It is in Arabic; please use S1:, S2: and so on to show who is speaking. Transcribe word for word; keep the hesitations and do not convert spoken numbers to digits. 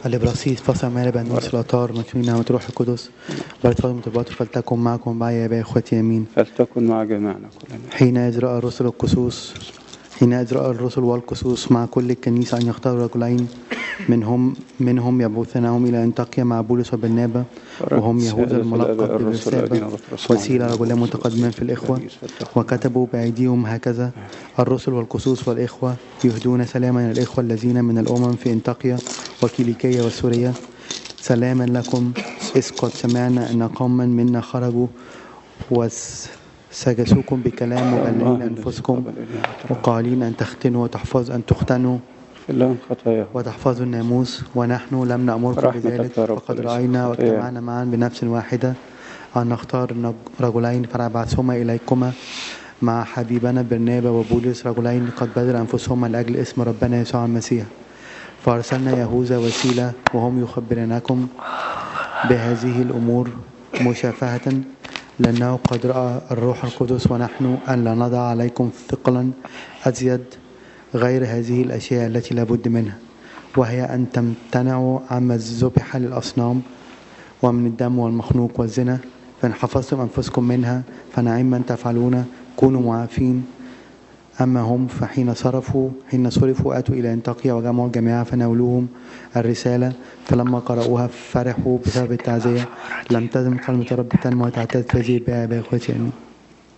S1: الإبراسيس فصل مال بنوس الأطار مكمين نعمة روح القدس بارك فضل متباطل فلتكن معكم معي يا أبا إخوتي يمين
S2: فلتكن مع جميعنا كلنا.
S1: حين إجراء الرسل القصوص حين إجراء الرسل والقصوص مع كل الكنيسة أن يختاروا رجلين منهم منهم يبعثونهم إلى أنطاكيا مع بولس وبرنابا وهم يهوذا الملقب بالرسالة وسيلة رجلان متقدمين في الإخوة وكتبوا بأيديهم هكذا: الرسل والقصوص والإخوة يهدون سلاما الإخوة الذين من الأمم في أنطاكيا وكيليكية وسوريا، سلاما لكم، إذ قد سمعنا أن قوما منا خرجوا وسجسوكم بكلام مبللين أنفسكم وقالين أن تختنوا وتحفظ أن تختنوا وتحفظوا الناموس، ونحن لم نأمركم بذلك، فقد رأينا واجتمعنا معا بنفس واحدة أن نختار رجلين فنبعثهما إليكما مع حبيبنا برنابا وبولس، رجلين قد بذل أنفسهما لأجل اسم ربنا يسوع المسيح. فأرسلنا يهوذا وسيلة وهم يخبرنكم بهذه الأمور مشافهة، لأنه قد رأى الروح القدس ونحن أن لا نضع عليكم ثقلا أزيد غير هذه الأشياء التي لا بد منها، وهي أن تمتنعوا عما ذبح للأصنام ومن الدم والمخنوق والزنا، فإن حفظتم أنفسكم منها فنعما تفعلون، كونوا معافين. أما هم فحين صرفوا حين صرفوا أتوا إلى أنطاكيا وجمعوا الجماعة فناولوهم الرسالة، فلما قرأوها فرحوا بسبب التعزية. لم تزم كلمة رب تنمو وتعتز فزي بها يا إخوتي آمين.